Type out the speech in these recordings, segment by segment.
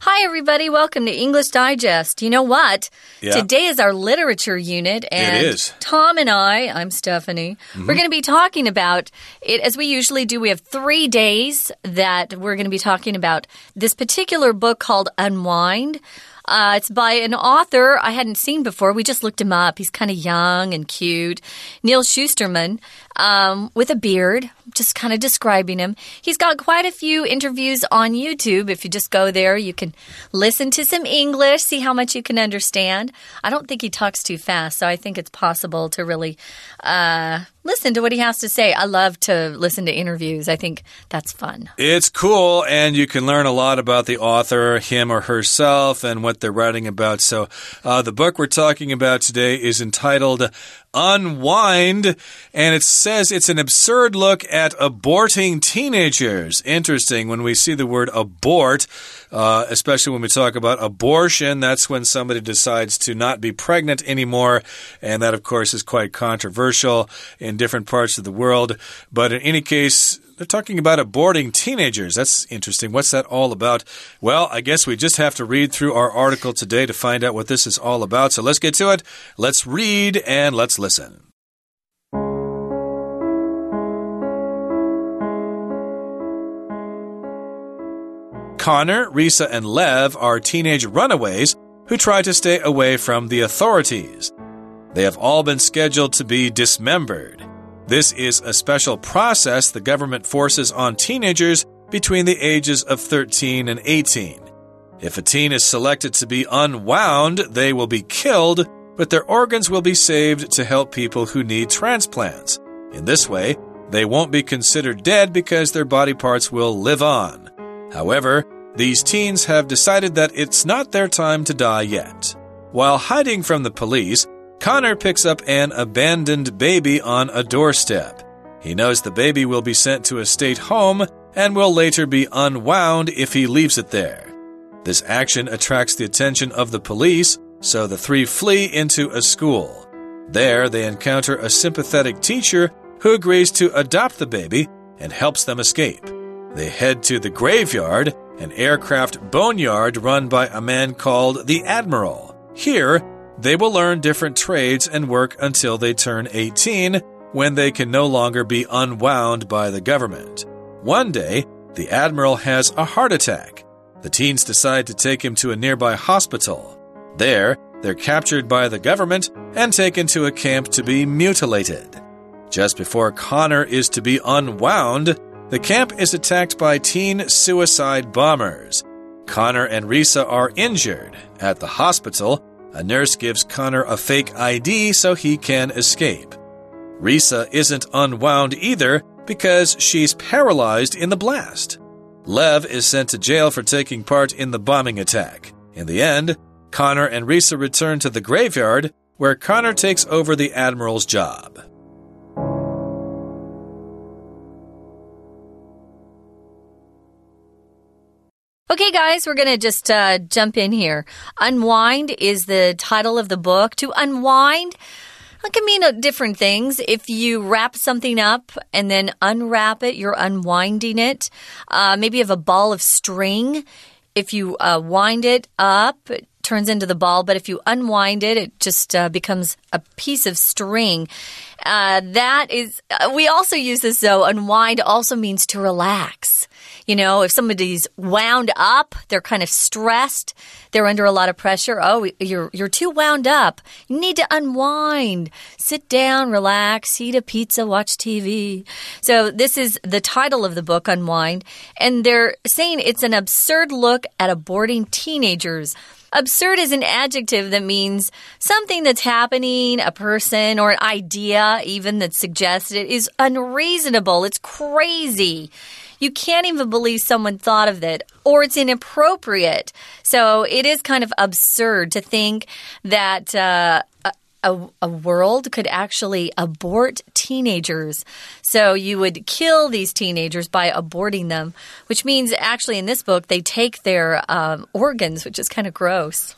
Hi, everybody. Welcome to English Digest. You know what? Yeah. Today is our literature unit. And it is. Tom and I'm Stephanie, we're going to be talking about it as we usually do. We have 3 days that we're going to be talking about this particular book called Unwind. It's by an author I hadn't seen before. We just looked him up. He's kind of young and cute. Neal Shusterman, with a beard, just kind of describing him. He's got quite a few interviews on YouTube. If you just go there, you can listen to some English, see how much you can understand. I don't think he talks too fast, so I think it's possible to really listen to what he has to say. I love to listen to interviews. I think that's fun. It's cool, and you can learn a lot about the author, him or herself, and what they're writing about. So the book we're talking about today is entitled Unwind, and it says it's an absurd look at aborting teenagers. Interesting. When we see the word abort, especially when we talk about abortion, that's when somebody decides to not be pregnant anymore, and that, of course, is quite controversial in different parts of the world. But in any case, they're talking about aborting teenagers. That's interesting. What's that all about? Well, I guess we just have to read through our article today to find out what this is all about. So let's get to it. Let's read and let's listen. Connor, Risa, and Lev are teenage runaways who try to stay away from the authorities. They have all been scheduled to be dismembered. This is a special process the government forces on teenagers between the ages of 13 and 18. If a teen is selected to be unwound, they will be killed, but their organs will be saved to help people who need transplants. In this way, they won't be considered dead because their body parts will live on. However, these teens have decided that it's not their time to die yet. While hiding from the police, Connor picks up an abandoned baby on a doorstep. He knows the baby will be sent to a state home and will later be unwound if he leaves it there. This action attracts the attention of the police, so the three flee into a school. There, they encounter a sympathetic teacher who agrees to adopt the baby and helps them escape. They head to the graveyard, an aircraft boneyard run by a man called the Admiral. Here, they will learn different trades and work until they turn 18, when they can no longer be unwound by the government. One day, the Admiral has a heart attack. The teens decide to take him to a nearby hospital. There, they're captured by the government and taken to a camp to be mutilated. Just before Connor is to be unwound, the camp is attacked by teen suicide bombers. Connor and Risa are injured. At the hospital, a nurse gives Connor a fake ID so he can escape. Risa isn't unwound either because she's paralyzed in the blast. Lev is sent to jail for taking part in the bombing attack. In the end, Connor and Risa return to the graveyard, where Connor takes over the Admiral's job. Okay, guys, we're going to just jump in here. Unwind is the title of the book. To unwind, it can mean different things. If you wrap something up and then unwrap it, you're unwinding it. Maybe you have a ball of string. If you wind it up, it turns into the ball. But if you unwind it, it just becomes a piece of string. We also use this, though. Unwind also means to relax. You know, if somebody's wound up, they're kind of stressed, they're under a lot of pressure. Oh, you're too wound up. You need to unwind. Sit down, relax, eat a pizza, watch TV. So this is the title of the book, Unwind. And they're saying it's an absurd look at aborting teenagers. Absurd is an adjective that means something that's happening, a person or an idea even that's suggested is unreasonable. It's crazy. You can't even believe someone thought of it, or it's inappropriate. So it is kind of absurd to think that a world could actually abort teenagers. So you would kill these teenagers by aborting them, which means actually in this book they take their organs, which is kind of gross.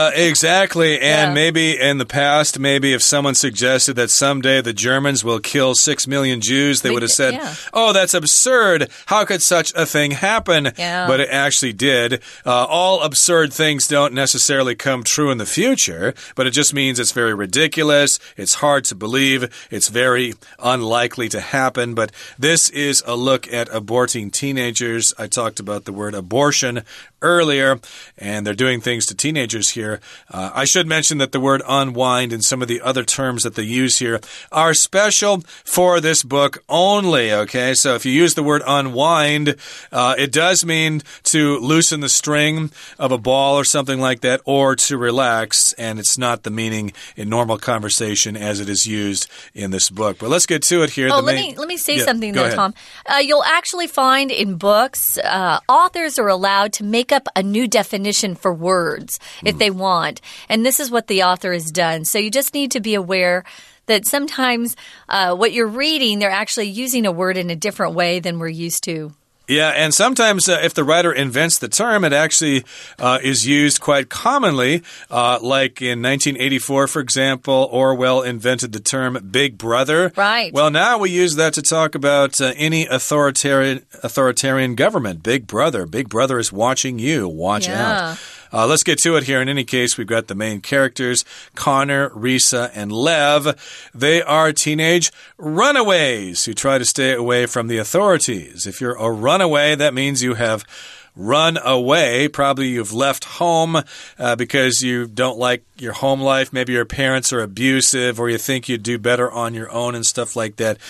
Exactly. And maybe in the past, maybe if someone suggested that someday the Germans will kill 6 million Jews, they would have said, oh, that's absurd. How could such a thing happen? But it actually did. All absurd things don't necessarily come true in the future, but it just means it's very ridiculous. It's hard to believe. It's very unlikely to happen. But this is a look at aborting teenagers. I talked about the word abortion earlier, and they're doing things to teenagers here. I should mention that the word unwind and some of the other terms that they use here are special for this book only, okay? So if you use the word unwind, it does mean to loosen the string of a ball or something like that, or to relax, and it's not the meaning in normal conversation as it is used in this book. But let's get to it here. Oh, let me say something though, Tom. You'll actually find in books, authors are allowed to make up a new definition for words if they want. And this is what the author has done. So you just need to be aware that sometimes what you're reading, they're actually using a word in a different way than we're used to. Yeah, and sometimes if the writer invents the term, it actually is used quite commonly. Like in 1984, for example, Orwell invented the term Big Brother. Right. Well, now we use that to talk about any authoritarian government. Big Brother. Big Brother is watching you. Watch out. Let's get to it here. In any case, we've got the main characters, Connor, Risa, and Lev. They are teenage runaways who try to stay away from the authorities. If you're a runaway, that means you have run away. Probably you've left home because you don't like your home life. Maybe your parents are abusive or you think you'd do better on your own and stuff like that.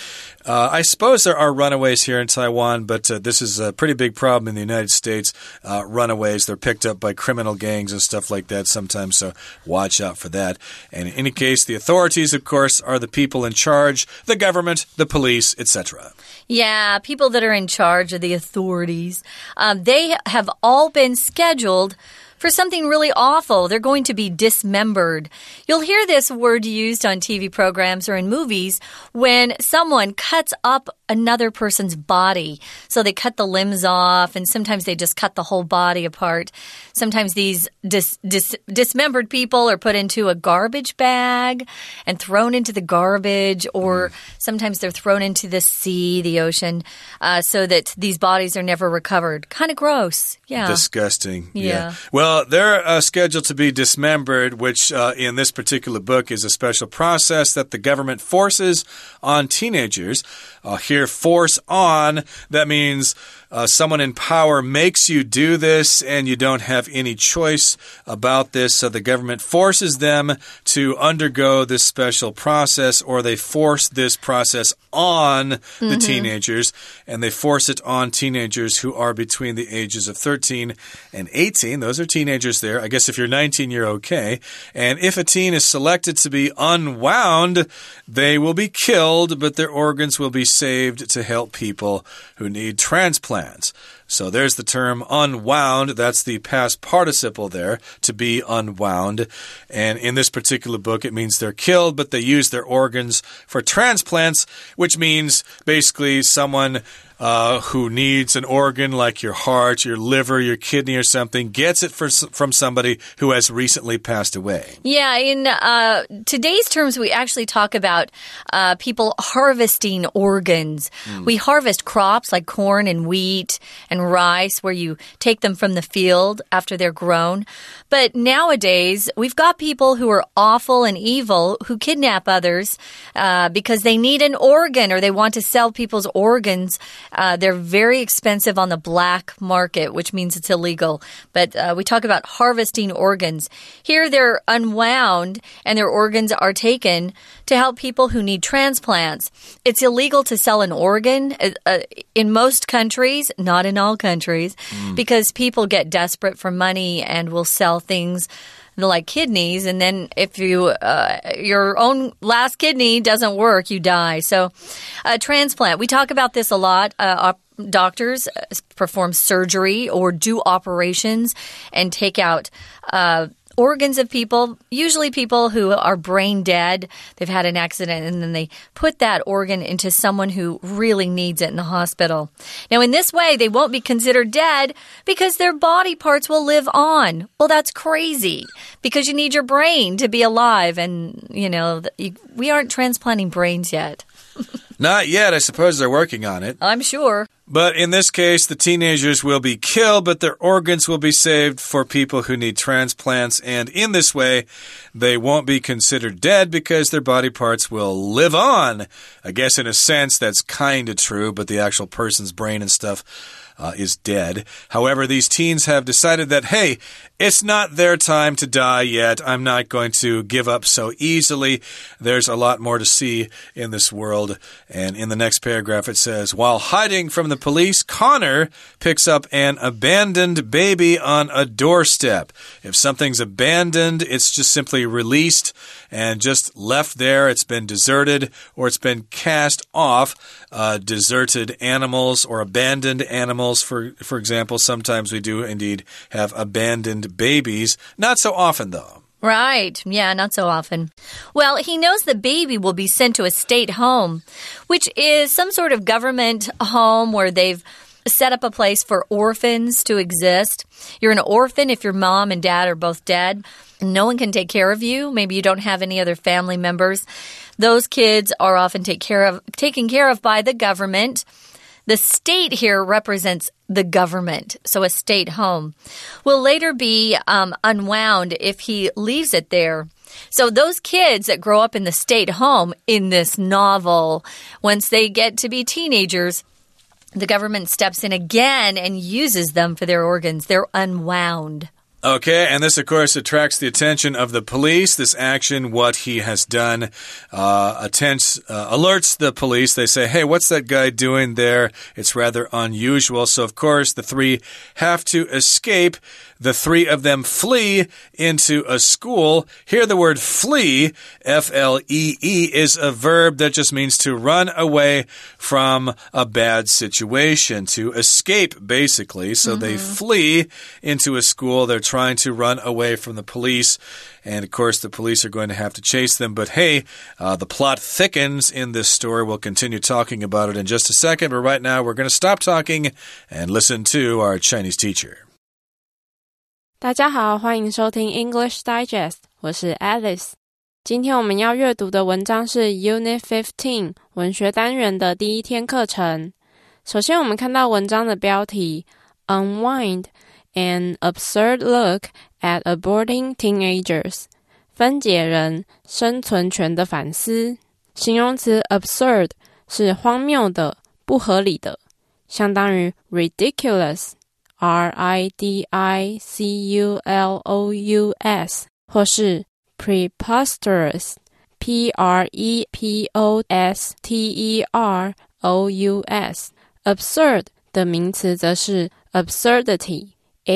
I suppose there are runaways here in Taiwan, but this is a pretty big problem in the United States. Runaways, they're picked up by criminal gangs and stuff like that sometimes, so watch out for that. And in any case, the authorities, of course, are the people in charge, the government, the police, etc. Yeah, people that are in charge of the authorities. They have all been scheduled for something really awful. They're going to be dismembered. You'll hear this word used on TV programs or in movies when someone cuts up another person's body. So they cut the limbs off, and sometimes they just cut the whole body apart. Sometimes these dismembered people are put into a garbage bag and thrown into the garbage, or sometimes they're thrown into the sea, the ocean, so that these bodies are never recovered. Kind of gross. Yeah. Disgusting. Yeah. Well, they're scheduled to be dismembered, which in this particular book is a special process that the government forces on teenagers. Here, force on, that means someone in power makes you do this and you don't have any choice about this. So the government forces them to undergo this special process, or they force this process on the teenagers, and they force it on teenagers who are between the ages of 13 and 18. Those are teenagers there. I guess if you're 19, you're okay. And if a teen is selected to be unwound, they will be killed, but their organs will be saved to help people who need transplants. So there's the term unwound. That's the past participle there, to be unwound. And in this particular book, it means they're killed, but they use their organs for transplants, which means basically someone who needs an organ like your heart, your liver, your kidney or something, gets it from somebody who has recently passed away. Yeah, in today's terms, we actually talk about people harvesting organs. We harvest crops like corn and wheat and rice, where you take them from the field after they're grown. But nowadays, we've got people who are awful and evil who kidnap others because they need an organ, or they want to sell people's organs. They're very expensive on the black market, which means it's illegal. But we talk about harvesting organs. Here they're unwound and their organs are taken to help people who need transplants. It's illegal to sell an organ in most countries, not in all countries, because people get desperate for money and will sell things like kidneys, and then if your own last kidney doesn't work, you die. So transplant, we talk about this a lot. Doctors perform surgery or do operations and take out organs of people, usually people who are brain dead. They've had an accident and then they put that organ into someone who really needs it in the hospital. Now, in this way, they won't be considered dead because their body parts will live on. Well, that's crazy because you need your brain to be alive. And, we aren't transplanting brains yet. Not yet. I suppose they're working on it. I'm sure. But in this case, the teenagers will be killed, but their organs will be saved for people who need transplants. And in this way, they won't be considered dead because their body parts will live on. I guess in a sense, that's kind of true, but the actual person's brain and stuff is dead. However, these teens have decided that, hey, it's not their time to die yet. I'm not going to give up so easily. There's a lot more to see in this world. And in the next paragraph, it says, while hiding from the police, Connor picks up an abandoned baby on a doorstep. If something's abandoned, it's just simply released and just left there. It's been deserted or it's been cast off. Deserted animals or abandoned animals, for example, sometimes we do indeed have abandoned babies. Not so often, though. Right. Yeah, not so often. Well, he knows the baby will be sent to a state home, which is some sort of government home where they've set up a place for orphans to exist. You're an orphan if your mom and dad are both dead. No one can take care of you. Maybe you don't have any other family members. Those kids are often taken care of by the government. The state here represents the government, so a state home will later be unwound if he leaves it there. So those kids that grow up in the state home in this novel, once they get to be teenagers, the government steps in again and uses them for their organs. They're unwound. Okay, and this, of course, attracts the attention of the police. This action, what he has done, alerts the police. They say, hey, what's that guy doing there? It's rather unusual. So, of course, the three have to escape. The three of them flee into a school. Here, the word flee, F-L-E-E, is a verb that just means to run away from a bad situation, to escape, basically. So they flee into a school. They're trying to run away from the police. And, of course, the police are going to have to chase them. But, hey, the plot thickens in this story. We'll continue talking about it in just a second. But right now, we're going to stop talking and listen to our Chinese teacher. 大家好，欢迎收听 English Digest， 我是 Alice。今天我们要阅读的文章是 Unit 15 文学单元的第一天课程。首先我们看到文章的标题 Unwind, an absurd look at aborting teenagers 分解人生存权的反思。形容词 absurd 是荒谬的、不合理的，相当于 ridiculous R-I-D-I-C-U-L-O-U-S 或是 preposterous P-R-E-P-O-S-T-E-R-O-U-S Absurd 的名词则是 absurdity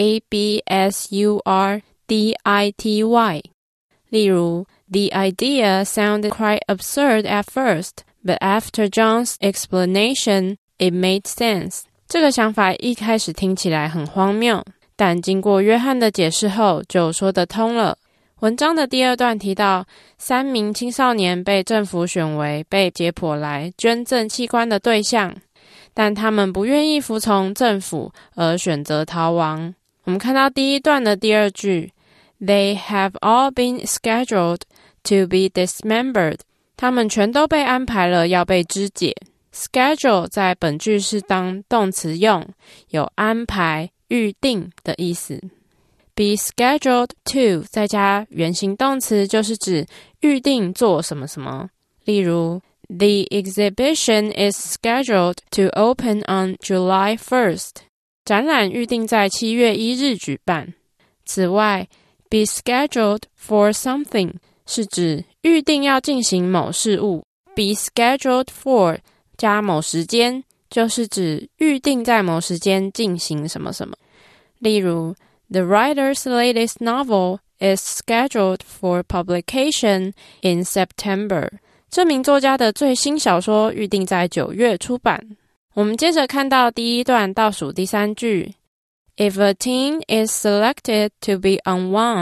A-B-S-U-R-D-I-T-Y 例如 The idea sounded quite absurd at first, but after John's explanation, it made sense这个想法一开始听起来很荒谬，但经过约翰的解释后就说得通了。文章的第二段提到3名青少年被政府选为被解剖来捐赠器官的对象，但他们不愿意服从政府而选择逃亡。我们看到第一段的第二句 They have all been scheduled to be dismembered 他们全都被安排了要被肢解。Schedule 在本句是当动词用，有安排、预定的意思。Be scheduled to 再加原形动词就是指预定做什么什么。例如 The exhibition is scheduled to open on July 1st 展览预定在7月1日举办。此外 Be scheduled for something 是指预定要进行某事物。Be scheduled for加某时间就是指预定在某时间进行什么什么。例如 The writer's latest novel is scheduled for publication in September 这名作家的最新小说预定在9月出版。我们接着看到第一段倒数第3句 If a teen is selected to be unwound,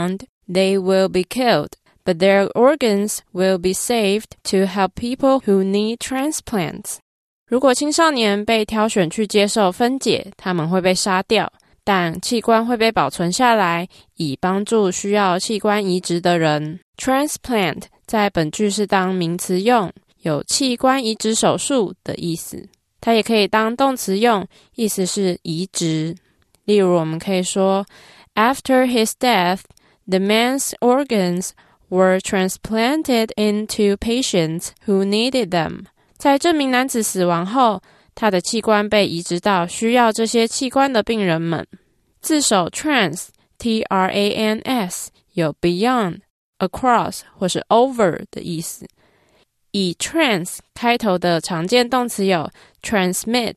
they will be killed, but their organs will be saved to help people who need transplants. 如果青少年被挑选去接受分解，他们会被杀掉，但器官会被保存下来，以帮助需要器官移植的人。Transplant 在本句是当名词用，有器官移植手术的意思。它也可以当动词用，意思是移植。例如我们可以说 After his death, the man's organs were transplanted into patients who needed them. 在这名男子死亡后，他的器官被移植到需要这些器官的病人们。字首 trans, T-R-A-N-S 有 beyond, across 或是 over 的意思。以 trans 开头的常见动词有 transmit,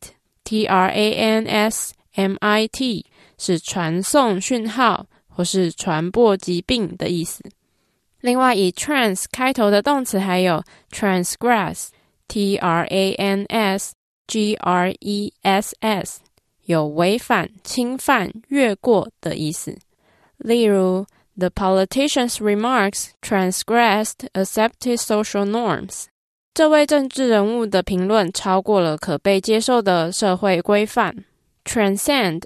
T-R-A-N-S-M-I-T 是传送讯号或是传播疾病的意思。另外以 trans 开头的动词还有 transgress, T-R-A-N-S-G-R-E-S-S 有违反、侵犯、越过的意思。例如The politician's remarks transgressed accepted social norms. 这位政治人物的评论超过了可被接受的社会规范。Transcend,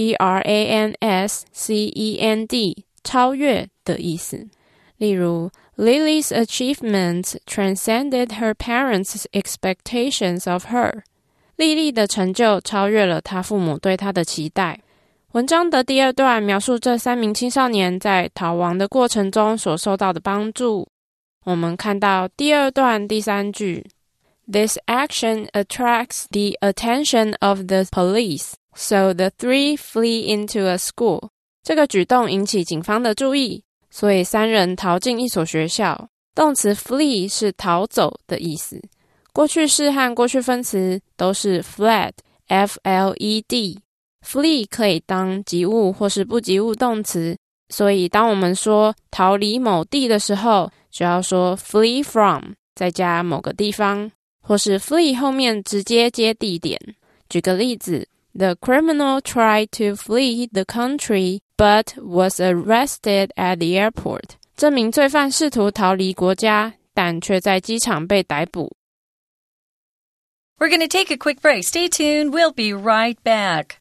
T-R-A-N-S-C-E-N-D 超越的意思。例如 Lily's achievements transcended her parents' expectations of her. 莉莉的成就超越了她父母对她的期待。文章的第二段描述这3名青少年在逃亡的过程中所受到的帮助。我们看到第二段第3句 This action attracts the attention of the police, so the three flee into a school. 这个举动引起警方的注意，所以3人逃进一所学校。动词 flee 是逃走的意思。过去式和过去分词都是 fled, F-L-E-D。Flee 可以当及物或是不及物动词，所以当我们说逃离某地的时候，就要说 flee from 再加某个地方，或是 flee 后面直接接地点。举个例子 The criminal tried to flee the country but was arrested at the airport. 这名罪犯试图逃离国家，但却在机场被逮捕。 We're going to take a quick break. Stay tuned. We'll be right back.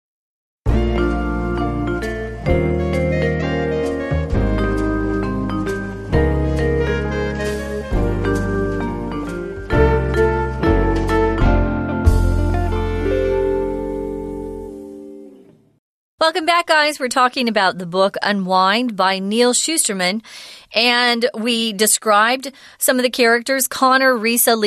Welcome back, guys. We're talking about the book Unwind by Neal Shusterman. And we described some of the characters, Connor, Risa,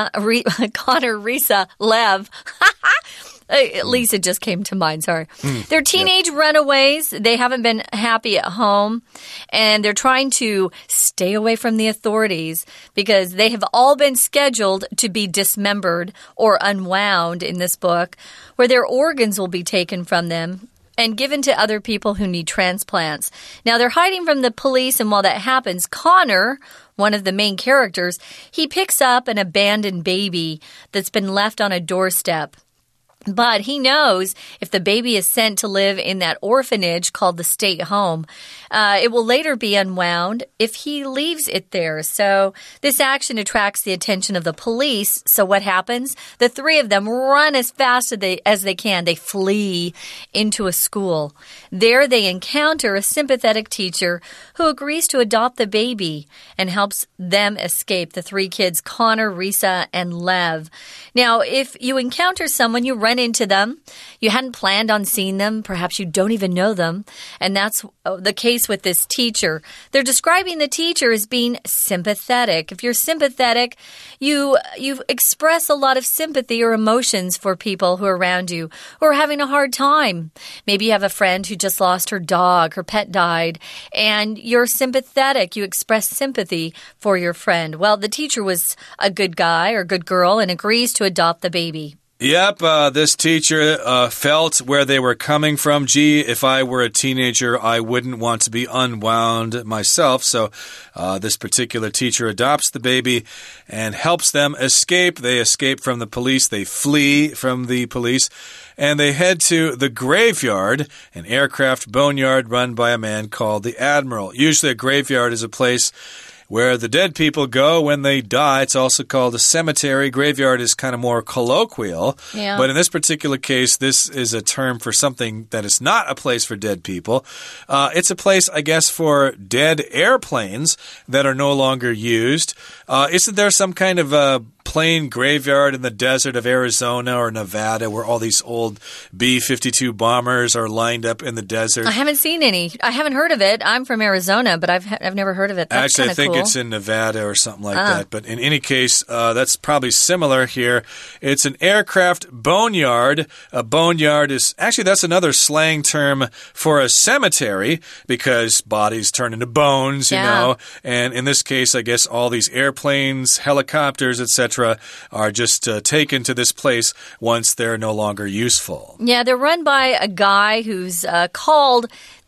Lev. Lisa just came to mind, sorry. They're teenage runaways. They haven't been happy at home. And they're trying to stay away from the authorities because they have all been scheduled to be dismembered or unwound in this book, where their organs will be taken from them and given to other people who need transplants. Now, they're hiding from the police, and while that happens, Connor, one of the main characters, he picks up an abandoned baby that's been left on a doorstep. But he knows if the baby is sent to live in that orphanage called the state home, it will later be unwound if he leaves it there. So this action attracts the attention of the police. So what happens? The three of them run as fast as they can. They flee into a school. There they encounter a sympathetic teacher who agrees to adopt the baby and helps them escape, the three kids, Connor, Risa, and Lev. Now, if you encounter someone, you run into them. You hadn't planned on seeing them. Perhaps you don't even know them. And that's the case with this teacher. They're describing the teacher as being sympathetic. If you're sympathetic, you express a lot of sympathy or emotions for people who are around you who are having a hard time. Maybe you have a friend who just lost her dog, her pet died, and you're sympathetic. You express sympathy for your friend. Well, the teacher was a good guy or good girl and agrees to adopt the baby. Yep, this teacher felt where they were coming from. Gee, if I were a teenager, I wouldn't want to be unwound myself. So this particular teacher adopts the baby and helps them escape. They escape from the police. They flee from the police. And they head to the graveyard, an aircraft boneyard run by a man called the Admiral. Usually a graveyard is a place where the dead people go when they die. It's also called a cemetery. Graveyard is kind of more colloquial. Yeah. But in this particular case, this is a term for something that is not a place for dead people. It's a place, I guess, for dead airplanes that are no longer used. Isn't there some kind of plane graveyard in the desert of Arizona or Nevada where all these old B-52 bombers are lined up in the desert? I haven't seen any. I haven't heard of it. I'm from Arizona, but I've never heard of it. That's Actually, I think cool. it's in Nevada or something like that. But in any case, that's probably similar here. It's an aircraft boneyard. A boneyard is actually, that's another slang term for a cemetery because bodies turn into bones, you know. And in this case, I guess all these airplanes, helicopters, etc., are just taken to this place once they're no longer useful. Yeah, they're run by a guy who's called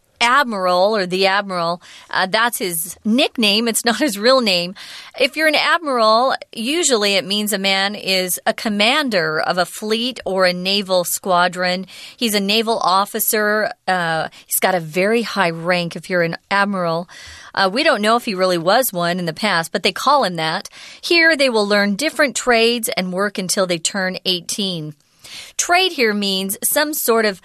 Admiral or the Admiral. That's his nickname. It's not his real name. If you're an admiral, usually it means a man is a commander of a fleet or a naval squadron. He's a naval officer. He's got a very high rank if you're an admiral. We don't know if he really was one in the past, but they call him that. Here, they will learn different trades and work until they turn 18. Trade here means some sort of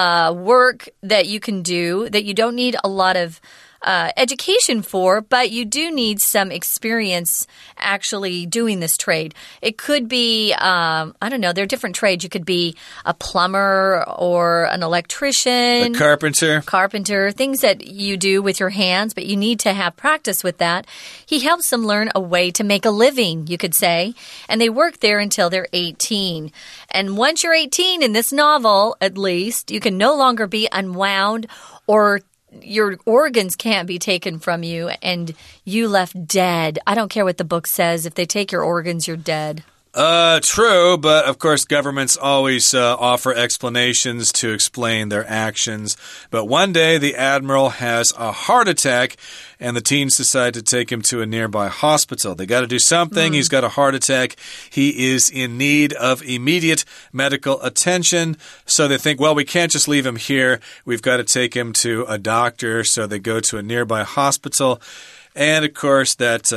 work that you can do that you don't need a lot of education for, but you do need some experience actually doing this trade. It could be, I don't know, there are different trades. You could be a plumber or an electrician. A carpenter. Carpenter, things that you do with your hands, but you need to have practice with that. He helps them learn a way to make a living, you could say, and they work there until they're 18. And once you're 18, in this novel, at least, you can no longer be unwound or your organs can't be taken from you and you left dead. I don't care what the book says. If they take your organs, you're dead. True, but of course governments always offer explanations to explain their actions. But one day the Admiral has a heart attack and the teens decide to take him to a nearby hospital. They got to do something. He's got a heart attack. He is in need of immediate medical attention. So they think, well, we can't just leave him here. We've got to take him to a doctor. So they go to a nearby hospital. And, of course, that,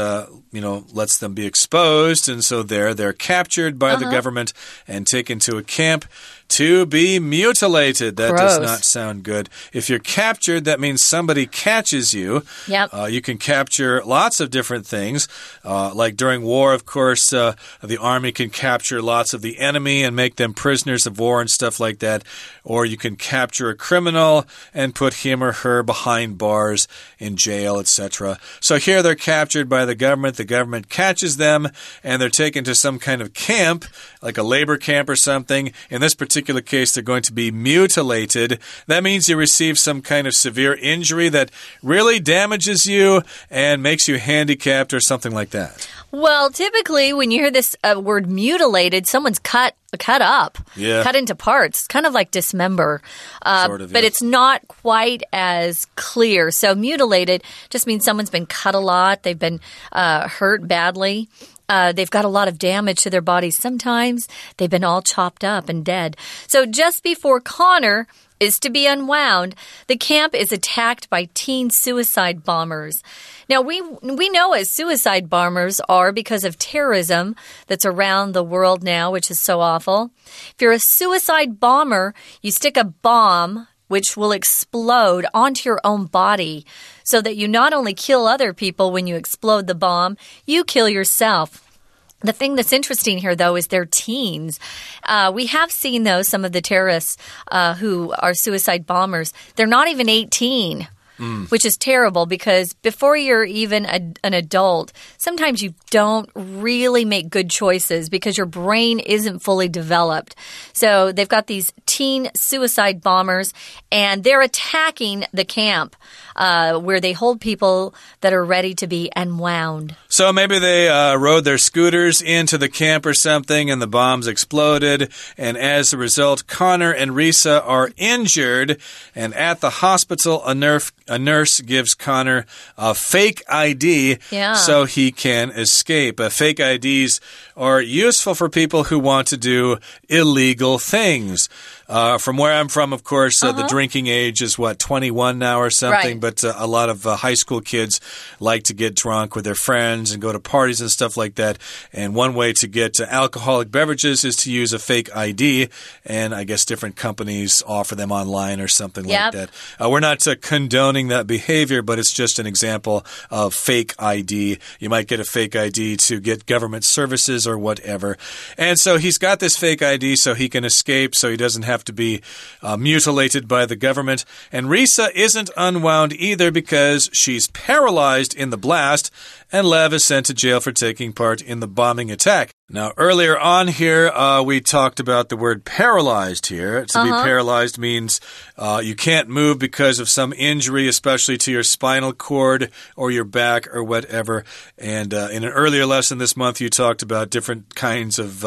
lets them be exposed. And so they're captured by the government and taken to a camp to be mutilated. That does not sound good. If you're captured, that means somebody catches you. Yep. You can capture lots of different things. Like during war, of course, the army can capture lots of the enemy and make them prisoners of war and stuff like that. Or you can capture a criminal and put him or her behind bars in jail, etc. So here they're captured by the government. The government catches them and they're taken to some kind of camp, like a labor camp or something. In this particular case, they're going to be mutilated. That means you receive some kind of severe injury that really damages you and makes you handicapped or something like that. Well, typically when you hear this word mutilated, someone's cut up, cut into parts. It's kind of like dismember, but it's not quite as clear. So mutilated just means someone's been cut a lot. They've been hurt badly. They've got a lot of damage to their bodies. Sometimes they've been all chopped up and dead. So just before Connor is to be unwound, the camp is attacked by teen suicide bombers. Now, we know what suicide bombers are because of terrorism that's around the world now, which is so awful. If you're a suicide bomber, you stick a bomb which will explode onto your own body so that you not only kill other people when you explode the bomb, you kill yourself. The thing that's interesting here, though, is they're teens. We have seen, though, some of the terrorists who are suicide bombers. They're not even 18. Which is terrible because before you're even an adult, sometimes you don't really make good choices because your brain isn't fully developed. So they've got these teen suicide bombers and they're attacking the camp where they hold people that are ready to be unwound. So maybe they rode their scooters into the camp or something and the bombs exploded. And as a result, Connor and Risa are injured. And at the hospital, a nurse gives Connor a fake ID so he can escape. Fake IDs are useful for people who want to do illegal things. From where I'm from, of course, the drinking age is, 21 now or something? Right. But a lot of high school kids like to get drunk with their friends and go to parties and stuff like that. And one way to get alcoholic beverages is to use a fake ID. And I guess different companies offer them online or something like that. We're not condoning that behavior, but it's just an example of fake ID. You might get a fake ID to get government services or whatever. And so he's got this fake ID so he can escape, so he doesn't have to be mutilated by the government. And Risa isn't unwound either because she's paralyzed in the blast, and Lev is sent to jail for taking part in the bombing attack. Now, earlier on here, we talked about the word paralyzed here. To be paralyzed means you can't move because of some injury, especially to your spinal cord or your back or whatever. And in an earlier lesson this month, you talked about different kinds of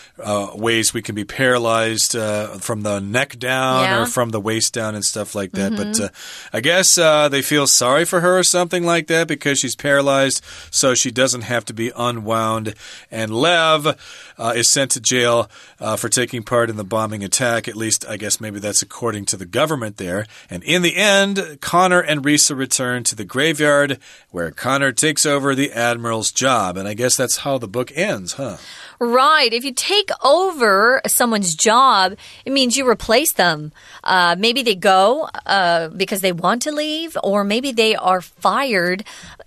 ways we can be paralyzed from the neck down or from the waist down and stuff like that. But I guess they feel sorry for her or something like that because she's paralyzed, so she doesn't have to be unwound. And Lev is sent to jail for taking part in the bombing attack. At least, I guess maybe that's according to the government there. And in the end, Connor and Risa return to the graveyard where Connor takes over the Admiral's job. And I guess that's how the book ends, huh? Right. If you take over someone's job, it means you replace them. Maybe they go because they want to leave, or maybe they are fired.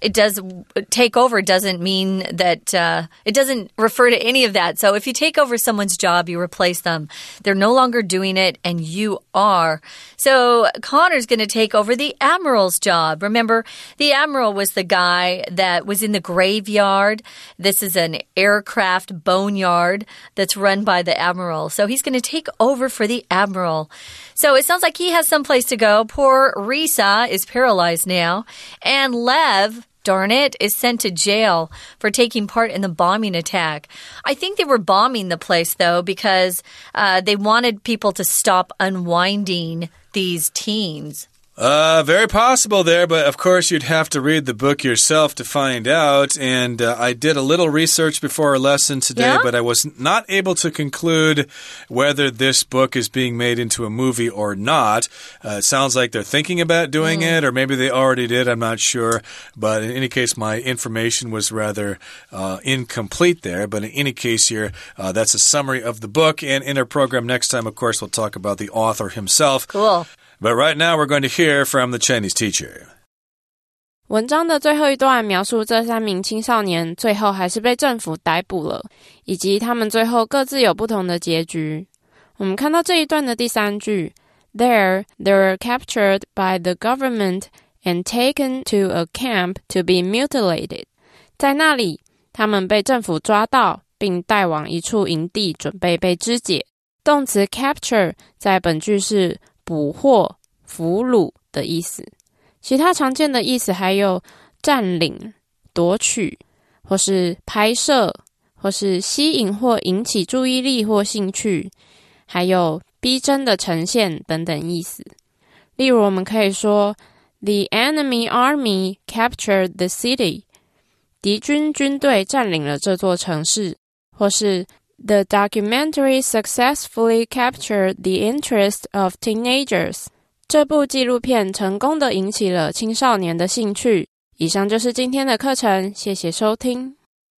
Take over doesn't mean that it doesn't refer to any of that. So if you take over someone's job, you replace them. They're no longer doing it, and you are. So Connor's going to take over the Admiral's job. Remember, the Admiral was the guy that was in the graveyard. This is an aircraft boneyard that's run by the Admiral. So he's going to take over for the Admiral. So it sounds like he has someplace to go. Poor Risa is paralyzed now. And Lev, darn it, is sent to jail for taking part in the bombing attack. I think they were bombing the place, though, because they wanted people to stop unwinding these teens. Very possible there, but of course you'd have to read the book yourself to find out. And I did a little research before our lesson today, but I was not able to conclude whether this book is being made into a movie or not. It sounds like they're thinking about doing it, or maybe they already did. I'm not sure. But in any case, my information was rather incomplete there. But in any case here, that's a summary of the book. And in our program next time, of course, we'll talk about the author himself. Cool. But right now, we're going to hear from the Chinese teacher. 文章的最后一段描述这3名青少年最后还是被政府逮捕了，以及他们最后各自有不同的结局。我们看到这一段的第3句 There, they were captured by the government and taken to a camp to be mutilated. 在那里，他们被政府抓到，并带往一处营地，准备被肢解。动词 capture 在本句是捕获、俘虏的意思。其他常见的意思还有占领、夺取，或是拍摄，或是吸引或引起注意力或兴趣，还有逼真的呈现等等意思。例如我们可以说 The enemy army captured the city. 敌军军队占领了这座城市，或是The documentary successfully captured the interest of teenagers. 这部纪录片成功地引起了青少年的兴趣。以上就是今天的课程，谢谢收听。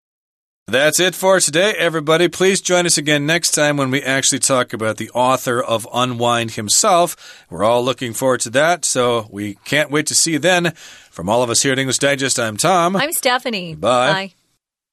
That's it for today, everybody. Please join us again next time when we actually talk about the author of Unwind himself. We're all looking forward to that, so we can't wait to see you then. From all of us here at English Digest, I'm Tom. I'm Stephanie. Bye. Bye.